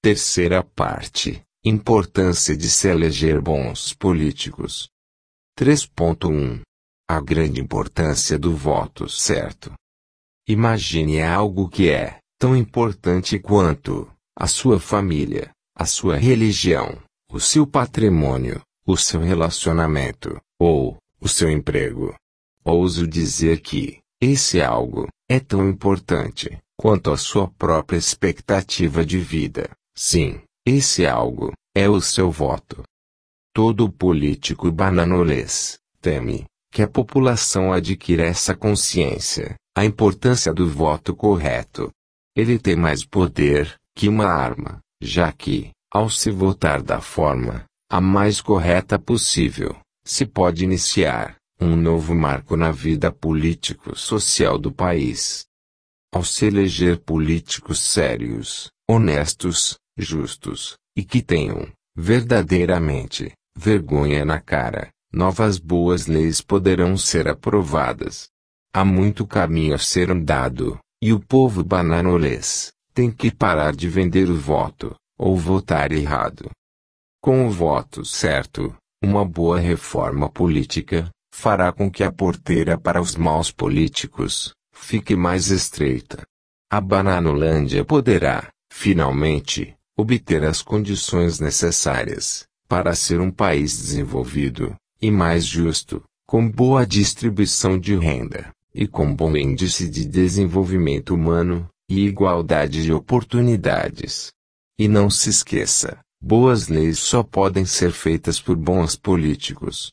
Terceira parte: importância de se eleger bons políticos. 3.1 A grande importância do voto certo. Imagine algo que é tão importante quanto a sua família, a sua religião, o seu patrimônio, o seu relacionamento, ou o seu emprego. Ouso dizer que esse algo é tão importante quanto a sua própria expectativa de vida. Sim, esse algo é o seu voto. Todo político bananolês teme que a população adquira essa consciência, a importância do voto correto. Ele tem mais poder que uma arma, já que, ao se votar da forma a mais correta possível, se pode iniciar um novo marco na vida político-social do país. Ao se eleger políticos sérios, honestos, justos, e que tenham, verdadeiramente, vergonha na cara, novas boas leis poderão ser aprovadas. Há muito caminho a ser andado, e o povo bananolês tem que parar de vender o voto, ou votar errado. Com o voto certo, uma boa reforma política fará com que a porteira para os maus políticos fique mais estreita. A Bananolândia poderá, finalmente, obter as condições necessárias para ser um país desenvolvido e mais justo, com boa distribuição de renda e com bom índice de desenvolvimento humano e igualdade de oportunidades. E não se esqueça, boas leis só podem ser feitas por bons políticos.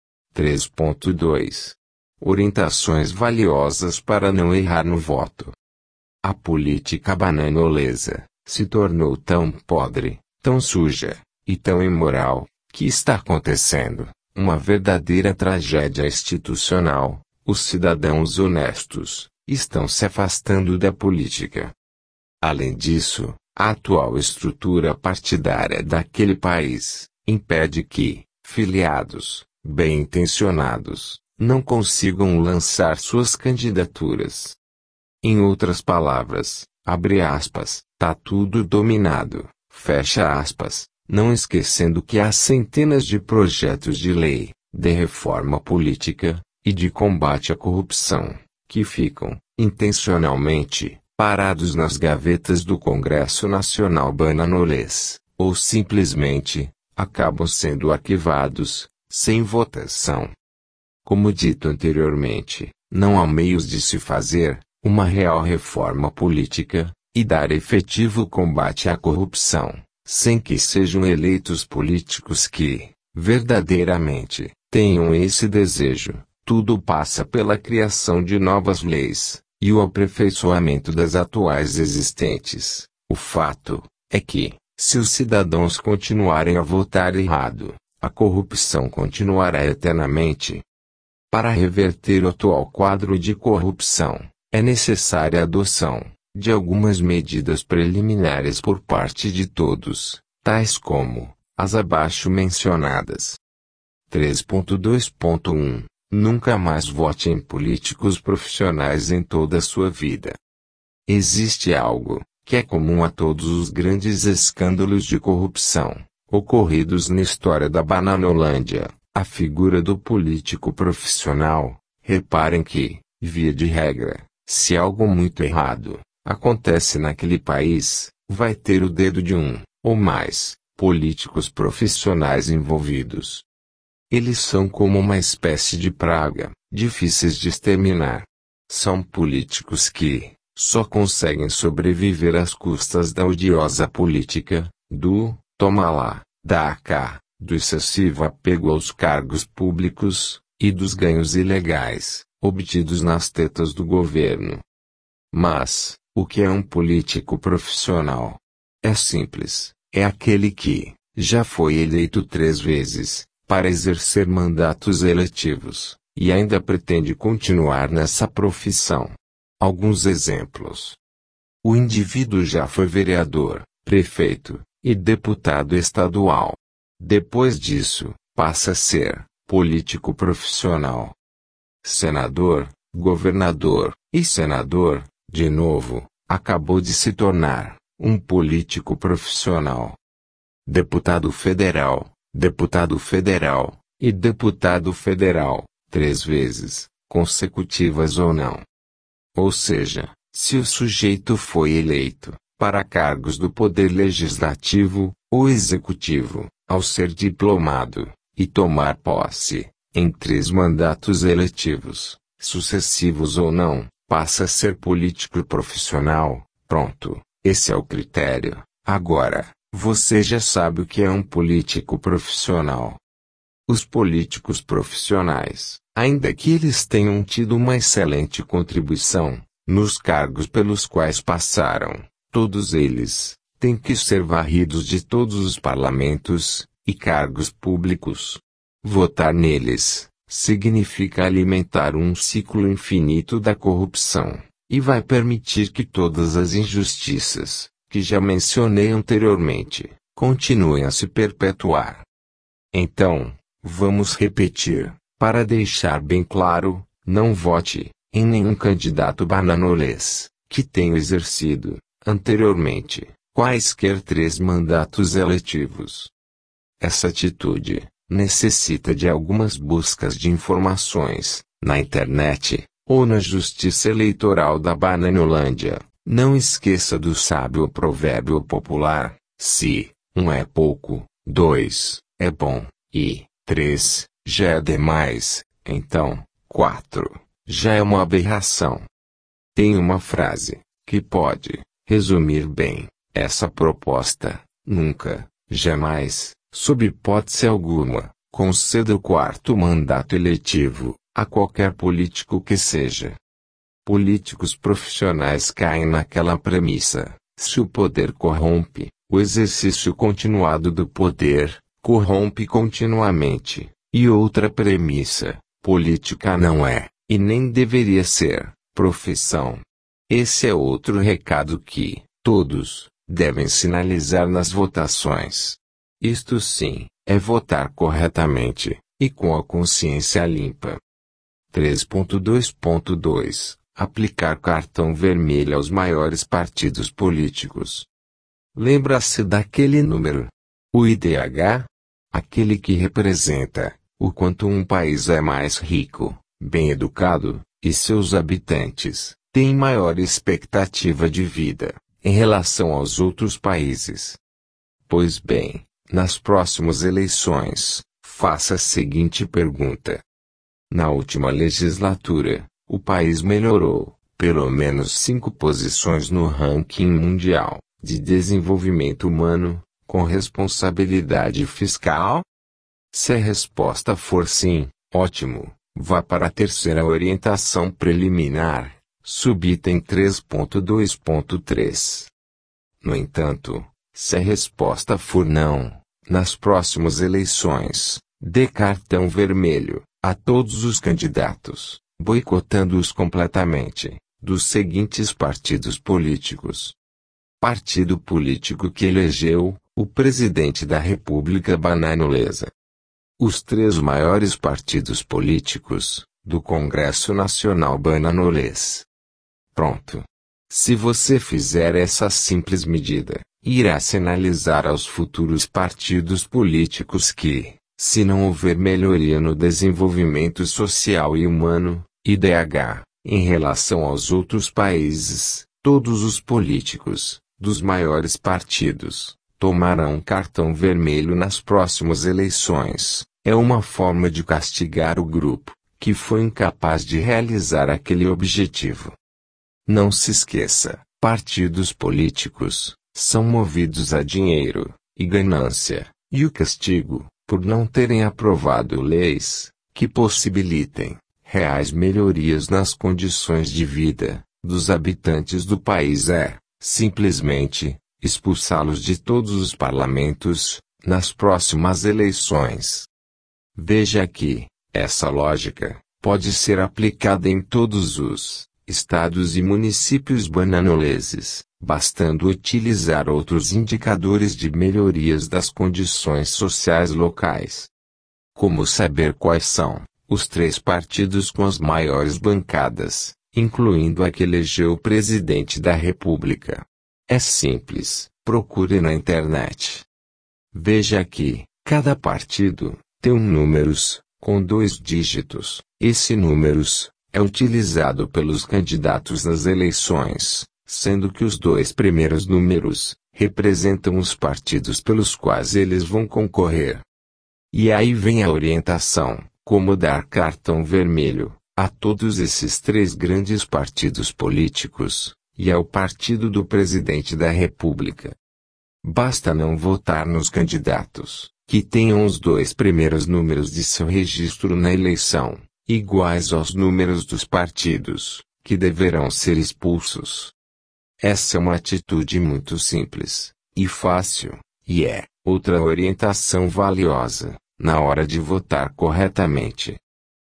3.2 Orientações valiosas para não errar no voto. A política bananolesa se tornou tão podre, tão suja e tão imoral, que está acontecendo uma verdadeira tragédia institucional. Os cidadãos honestos estão se afastando da política. Além disso, a atual estrutura partidária daquele país impede que filiados, bem-intencionados, não consigam lançar suas candidaturas. Em outras palavras, abre aspas, tá tudo dominado, fecha aspas, não esquecendo que há centenas de projetos de lei, de reforma política e de combate à corrupção, que ficam, intencionalmente, parados nas gavetas do Congresso Nacional bananolês, ou simplesmente, acabam sendo arquivados, sem votação. Como dito anteriormente, não há meios de se fazer uma real reforma política e dar efetivo combate à corrupção, sem que sejam eleitos políticos que, verdadeiramente, tenham esse desejo. Tudo passa pela criação de novas leis e o aperfeiçoamento das atuais existentes. O fato é que, se os cidadãos continuarem a votar errado, a corrupção continuará eternamente. Para reverter o atual quadro de corrupção, é necessária a adoção de algumas medidas preliminares por parte de todos, tais como as abaixo mencionadas. 3.2.1 Nunca mais vote em políticos profissionais em toda a sua vida. Existe algo que é comum a todos os grandes escândalos de corrupção ocorridos na história da Bananolândia, a figura do político profissional. Reparem que, via de regra, se algo muito errado acontece naquele país, vai ter o dedo de um, ou mais, políticos profissionais envolvidos. Eles são como uma espécie de praga, difíceis de exterminar. São políticos que só conseguem sobreviver às custas da odiosa política, do toma lá, dá cá, do excessivo apego aos cargos públicos, e dos ganhos ilegais, obtidos nas tetas do governo. Mas, o que é um político profissional? É simples, é aquele que já foi eleito 3 vezes, para exercer mandatos eletivos, e ainda pretende continuar nessa profissão. Alguns exemplos. O indivíduo já foi vereador, prefeito e deputado estadual. Depois disso, passa a ser político profissional. Senador, governador e senador, de novo, acabou de se tornar Um político profissional. Deputado federal e deputado federal, 3 vezes, consecutivas ou não. Ou seja, se o sujeito foi eleito para cargos do poder legislativo ou executivo, ao ser diplomado e tomar posse em 3 mandatos eletivos, sucessivos ou não, passa a ser político profissional. Pronto, esse é o critério. Agora, você já sabe o que é um político profissional. Os políticos profissionais, ainda que eles tenham tido uma excelente contribuição nos cargos pelos quais passaram, todos eles têm que ser varridos de todos os parlamentos e cargos públicos. Votar neles significa alimentar um ciclo infinito da corrupção, e vai permitir que todas as injustiças, que já mencionei anteriormente, continuem a se perpetuar. Então, vamos repetir, para deixar bem claro, não vote em nenhum candidato bananolês, que tenha exercido, anteriormente, quaisquer 3 mandatos eletivos. Essa atitude necessita de algumas buscas de informações, na internet, ou na Justiça Eleitoral da Bananolândia. Não esqueça do sábio provérbio popular: se 1 é pouco, 2 é bom, e 3 já é demais, então 4 já é uma aberração. Tem uma frase que pode resumir bem essa proposta: nunca, jamais, sob hipótese alguma, conceda o 4º mandato eletivo a qualquer político que seja. Políticos profissionais caem naquela premissa: se o poder corrompe, o exercício continuado do poder corrompe continuamente. E outra premissa: política não é, e nem deveria ser, profissão. Esse é outro recado que todos devem sinalizar nas votações. Isto sim, é votar corretamente e com a consciência limpa. 3.2.2 Aplicar cartão vermelho aos maiores partidos políticos. Lembra-se daquele número? O IDH? Aquele que representa o quanto um país é mais rico, bem educado, e seus habitantes têm maior expectativa de vida em relação aos outros países. Pois bem, nas próximas eleições, faça a seguinte pergunta. Na última legislatura, o país melhorou, pelo menos 5 posições no ranking mundial de desenvolvimento humano, com responsabilidade fiscal? Se a resposta for sim, ótimo, vá para a terceira orientação preliminar, subitem 3.2.3. No entanto, se a resposta for não, nas próximas eleições, dê cartão vermelho a todos os candidatos, boicotando-os completamente, dos seguintes partidos políticos. Partido político que elegeu o presidente da República Bananolesa. Os 3 maiores partidos políticos do Congresso Nacional Bananolês. Pronto. Se você fizer essa simples medida, irá sinalizar aos futuros partidos políticos que, se não houver melhoria no desenvolvimento social e humano, IDH, em relação aos outros países, todos os políticos dos maiores partidos tomarão cartão vermelho nas próximas eleições. É uma forma de castigar o grupo que foi incapaz de realizar aquele objetivo. Não se esqueça, partidos políticos são movidos a dinheiro e ganância, e o castigo, por não terem aprovado leis que possibilitem reais melhorias nas condições de vida dos habitantes do país é, simplesmente, expulsá-los de todos os parlamentos nas próximas eleições. Veja que essa lógica pode ser aplicada em todos os estados e municípios bananoleses, bastando utilizar outros indicadores de melhorias das condições sociais locais. Como saber quais são os 3 partidos com as maiores bancadas, incluindo a que elegeu o presidente da República? É simples, procure na internet. Veja aqui, cada partido tem números, com 2 dígitos. Esse números é utilizado pelos candidatos nas eleições, sendo que os 2 primeiros números representam os partidos pelos quais eles vão concorrer. E aí vem a orientação, como dar cartão vermelho a todos esses 3 grandes partidos políticos, e ao partido do presidente da República. Basta não votar nos candidatos que tenham os 2 primeiros números de seu registro na eleição, iguais aos números dos partidos, que deverão ser expulsos. Essa é uma atitude muito simples e fácil, e é outra orientação valiosa na hora de votar corretamente.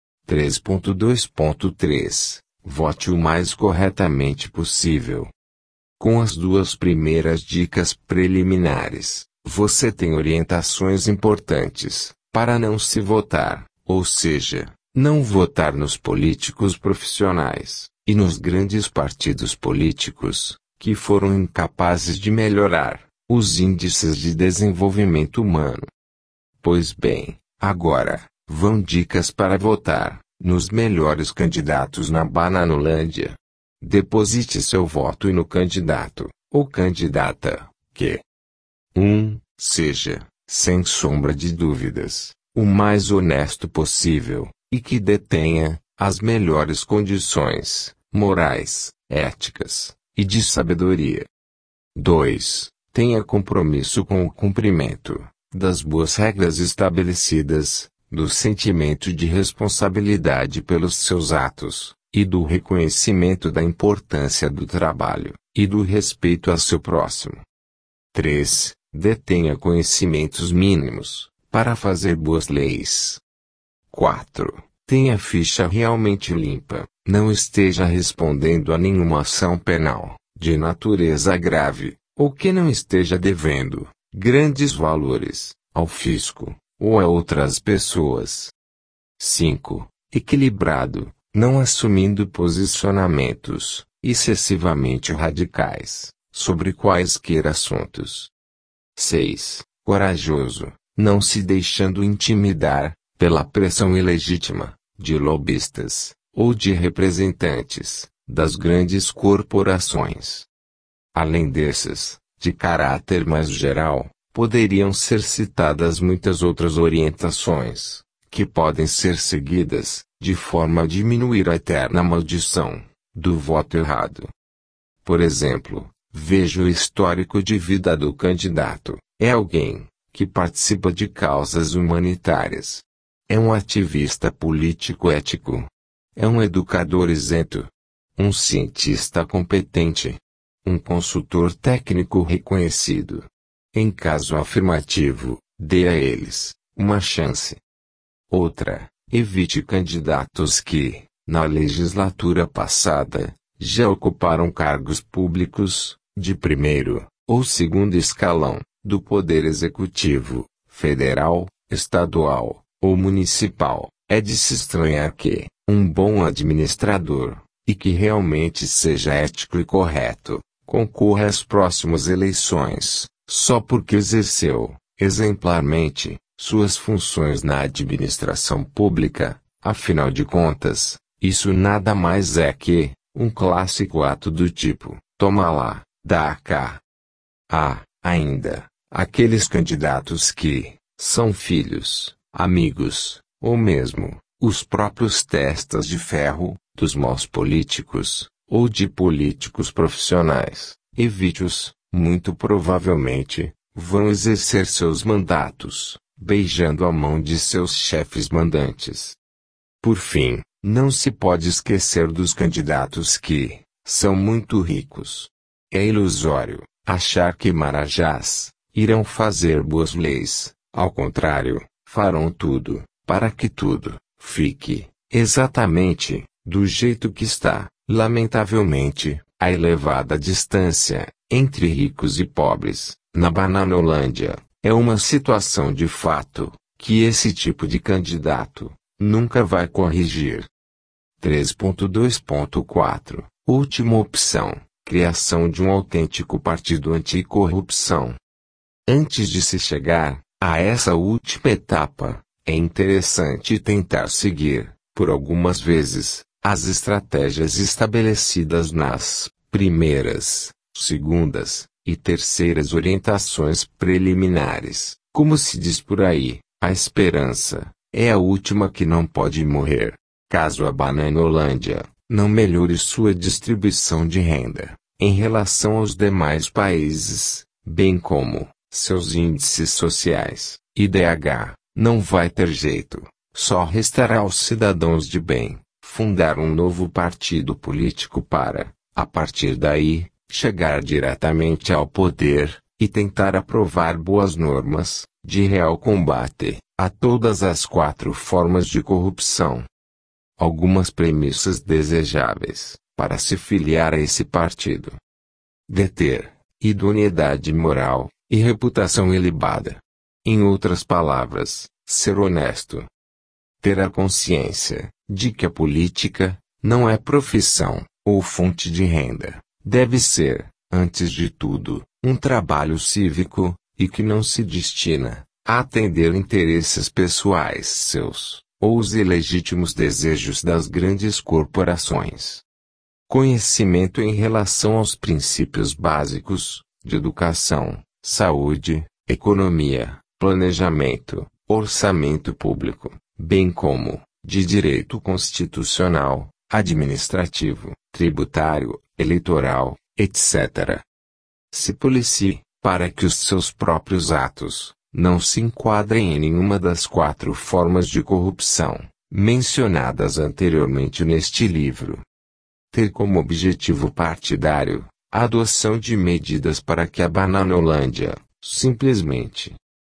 3.2.3 Vote o mais corretamente possível. Com as 2 primeiras dicas preliminares, você tem orientações importantes para não se votar, ou seja, não votar nos políticos profissionais e nos grandes partidos políticos que foram incapazes de melhorar os índices de desenvolvimento humano. Pois bem, agora vão dicas para votar nos melhores candidatos na Bananolândia. Deposite seu voto no candidato ou candidata que 1. Seja, sem sombra de dúvidas, o mais honesto possível, e que detenha as melhores condições morais, éticas e de sabedoria. 2. Tenha compromisso com o cumprimento das boas regras estabelecidas, do sentimento de responsabilidade pelos seus atos, e do reconhecimento da importância do trabalho, e do respeito a seu próximo. 3. Detenha conhecimentos mínimos, para fazer boas leis. 4. Tenha ficha realmente limpa, não esteja respondendo a nenhuma ação penal, de natureza grave, ou que não esteja devendo grandes valores ao fisco, ou a outras pessoas. 5. Equilibrado, não assumindo posicionamentos excessivamente radicais sobre quaisquer assuntos. 6. Corajoso, não se deixando intimidar pela pressão ilegítima de lobistas ou de representantes das grandes corporações. Além desses, de caráter mais geral, poderiam ser citadas muitas outras orientações, que podem ser seguidas, de forma a diminuir a eterna maldição do voto errado. Por exemplo, veja o histórico de vida do candidato. É alguém que participa de causas humanitárias. É um ativista político ético. É um educador isento. Um cientista competente. Um consultor técnico reconhecido. Em caso afirmativo, dê a eles uma chance. Outra, evite candidatos que, na legislatura passada, já ocuparam cargos públicos, de primeiro ou segundo escalão, do Poder Executivo, federal, estadual ou municipal. É de se estranhar que um bom administrador, e que realmente seja ético e correto, concorra às próximas eleições, só porque exerceu, exemplarmente, suas funções na administração pública. Afinal de contas, isso nada mais é que um clássico ato do tipo, toma lá, dá cá. Ainda, aqueles candidatos que são filhos, amigos, ou mesmo os próprios testas de ferro dos maus políticos, ou de políticos profissionais, evite-os. Muito provavelmente, vão exercer seus mandatos, beijando a mão de seus chefes mandantes. Por fim, não se pode esquecer dos candidatos que são muito ricos. É ilusório achar que marajás irão fazer boas leis. Ao contrário, farão tudo para que tudo fique exatamente do jeito que está. Lamentavelmente, a elevada distância entre ricos e pobres, na Bananolândia, é uma situação de fato, que esse tipo de candidato nunca vai corrigir. 3.2.4 Última opção, criação de um autêntico partido anticorrupção. Antes de se chegar a essa última etapa, é interessante tentar seguir, por algumas vezes, as estratégias estabelecidas nas primeiras, segundas e terceiras orientações preliminares. Como se diz por aí, a esperança é a última que não pode morrer. Caso a Bananolândia não melhore sua distribuição de renda em relação aos demais países, bem como seus índices sociais, IDH, não vai ter jeito. Só restará aos cidadãos de bem fundar um novo partido político para, a partir daí, chegar diretamente ao poder e tentar aprovar boas normas de real combate a todas as 4 formas de corrupção. Algumas premissas desejáveis para se filiar a esse partido: deter idoneidade moral e reputação ilibada. Em outras palavras, ser honesto. Ter a consciência de que a política não é profissão ou fonte de renda. Deve ser, antes de tudo, um trabalho cívico, e que não se destina a atender interesses pessoais seus, ou os ilegítimos desejos das grandes corporações. Conhecimento em relação aos princípios básicos de educação, saúde, economia, planejamento, orçamento público, bem como de direito constitucional, administrativo, tributário, eleitoral, etc. Se policie, para que os seus próprios atos não se enquadrem em nenhuma das 4 formas de corrupção mencionadas anteriormente neste livro. Ter como objetivo partidário a adoção de medidas para que a Bananolândia, simplesmente,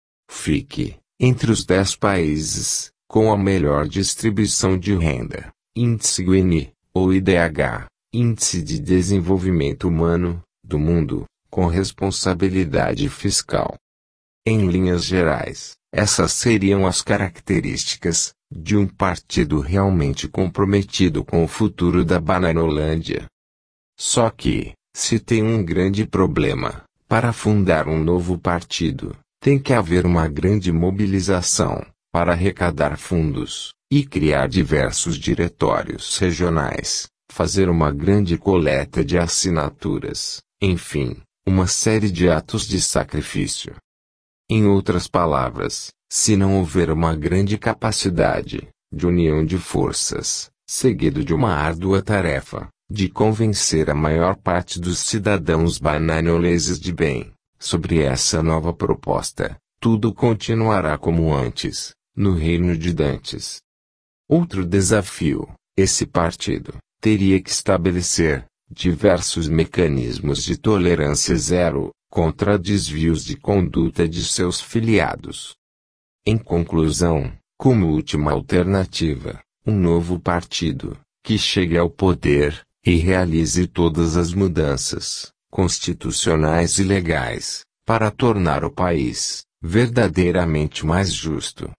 fique entre os 10 países com a melhor distribuição de renda, índice Gini, ou IDH, índice de desenvolvimento humano, do mundo, com responsabilidade fiscal. Em linhas gerais, essas seriam as características de um partido realmente comprometido com o futuro da Bananolândia. Só que, se tem um grande problema, para fundar um novo partido, tem que haver uma grande mobilização para arrecadar fundos e criar diversos diretórios regionais, fazer uma grande coleta de assinaturas, enfim, uma série de atos de sacrifício. Em outras palavras, se não houver uma grande capacidade de união de forças, seguido de uma árdua tarefa de convencer a maior parte dos cidadãos bananoleses de bem sobre essa nova proposta, tudo continuará como antes, no reino de Dantes. Outro desafio: esse partido teria que estabelecer diversos mecanismos de tolerância zero contra desvios de conduta de seus filiados. Em conclusão, como última alternativa, um novo partido que chegue ao poder e realize todas as mudanças constitucionais e legais para tornar o país verdadeiramente mais justo,